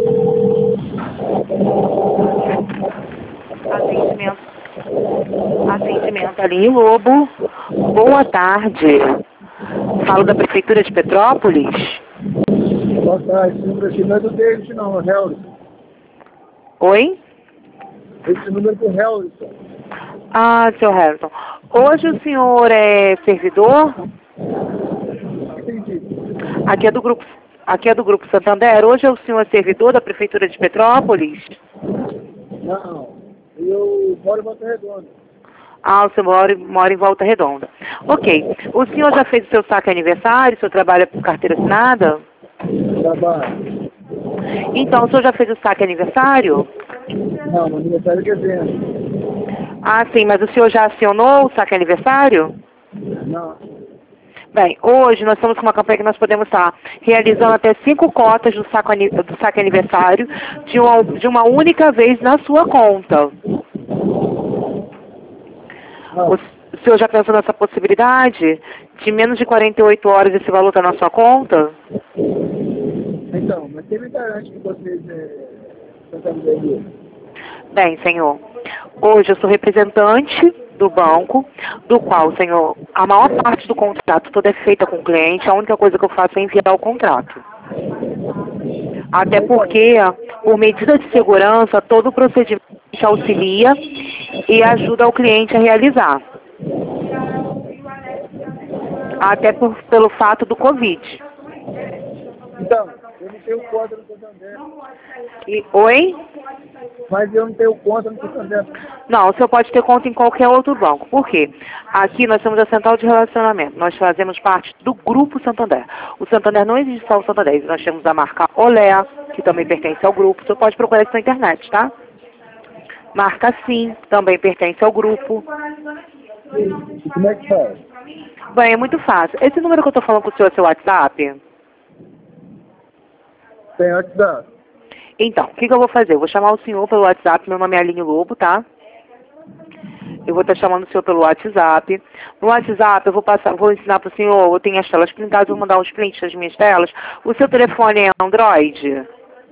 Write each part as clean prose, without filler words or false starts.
Atendimento. Atendimento ali, Lobo. Boa tarde. Falo da Prefeitura de Petrópolis. Boa tarde, esse número aqui não é do David, não, é o Helderson. Oi? Esse número é do Helderson. Ah, seu Harrison. Hoje o senhor é servidor? Entendi. Aqui é do Grupo Santander. Hoje o senhor é servidor da Prefeitura de Petrópolis? Não, eu moro em Volta Redonda. Ah, o senhor mora em Volta Redonda. Ok. O senhor já fez o seu saque aniversário? O senhor trabalha por carteira assinada? Trabalho. Então, o senhor já fez o saque aniversário? Não, meu aniversário é dezembro. Ah, sim, mas o senhor já acionou o saque aniversário? Não. Bem, hoje nós estamos com uma campanha que nós podemos estar realizando até 5 cotas do saque aniversário de uma única vez na sua conta. Não. O senhor já pensou nessa possibilidade? De menos de 48 horas esse valor está na sua conta? Então, mas quem me garante que vocês estão vendendo? Bem, senhor, hoje eu sou representante do banco, do qual, senhor, a maior parte do contrato toda é feita com o cliente, a única coisa que eu faço é enviar o contrato. Até porque, por medida de segurança, todo o procedimento auxilia e ajuda o cliente a realizar. Até pelo fato do Covid. Então, eu não tenho conta no Santander. Oi? Mas eu não tenho conta no Santander. Não, o senhor pode ter conta em qualquer outro banco. Por quê? Aqui nós temos a central de relacionamento. Nós fazemos parte do Grupo Santander. O Santander não existe só o Santander. Nós temos a marca Olé, que também pertence ao grupo. O senhor pode procurar isso na internet, tá? Marca Sim, também pertence ao grupo. E como é que faz? Bem, é muito fácil. Esse número que eu estou falando com o senhor é seu WhatsApp? Tem WhatsApp. Então, o que eu vou fazer? Eu vou chamar o senhor pelo WhatsApp. Meu nome é Aline Lobo, tá? Eu vou estar chamando o senhor pelo WhatsApp. No WhatsApp eu vou ensinar para o senhor, eu tenho as telas printadas, vou mandar os prints das minhas telas. O seu telefone é Android?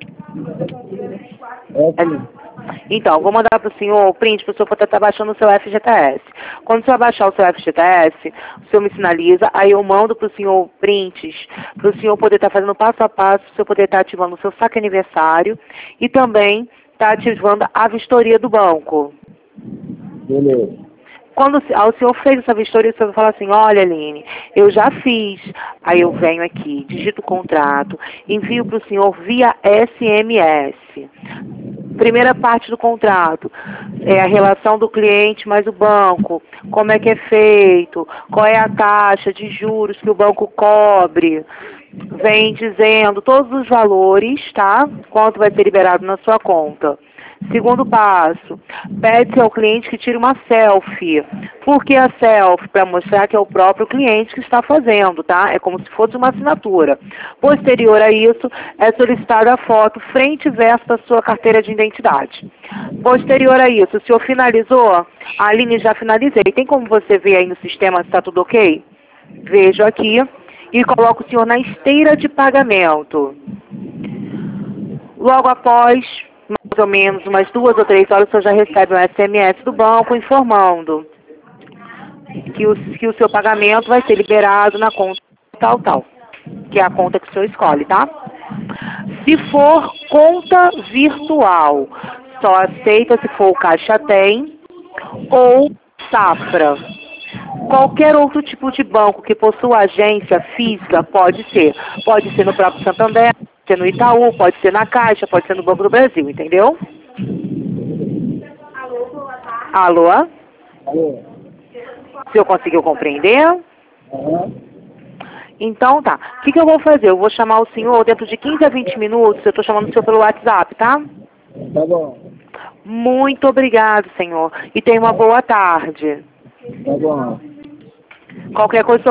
Então, vou mandar para o senhor o print para o senhor poder estar baixando o seu FGTS. Quando o senhor baixar o seu FGTS, o senhor me sinaliza, aí eu mando para o senhor prints, para o senhor poder estar fazendo passo a passo, para o senhor poder estar ativando o seu saque aniversário e também estar ativando a vistoria do banco. Beleza. Quando o senhor fez essa vistoria, o senhor fala assim, olha, Aline, eu já fiz. Aí eu venho aqui, digito o contrato, envio para o senhor via SMS. Primeira parte do contrato é a relação do cliente mais o banco, como é que é feito, qual é a taxa de juros que o banco cobre, vem dizendo todos os valores, tá? Quanto vai ser liberado na sua conta. Segundo passo, pede-se ao cliente que tire uma selfie. Por que a selfie? Para mostrar que é o próprio cliente que está fazendo, tá? É como se fosse uma assinatura. Posterior a isso, é solicitada a foto frente e verso da sua carteira de identidade. Posterior a isso, o senhor finalizou? A Aline, já finalizei. Tem como você ver aí no sistema se está tudo ok? Vejo aqui e coloco o senhor na esteira de pagamento. Logo após, mais ou menos umas 2 ou 3 horas, o senhor já recebe um SMS do banco informando que o seu pagamento vai ser liberado na conta tal, que é a conta que o senhor escolhe, tá? Se for conta virtual, só aceita se for o Caixa Tem ou Safra. Qualquer outro tipo de banco que possua agência física pode ser. Pode ser no próprio Santander, pode ser no Itaú, pode ser na Caixa, pode ser no Banco do Brasil, entendeu? Alô? Alô? O senhor conseguiu compreender? Aham. Então tá. O que eu vou fazer? Eu vou chamar o senhor dentro de 15 a 20 minutos. Eu estou chamando o senhor pelo WhatsApp, tá? Tá bom. Muito obrigado, senhor. E tenha uma boa tarde. Tá bom. Qualquer coisa,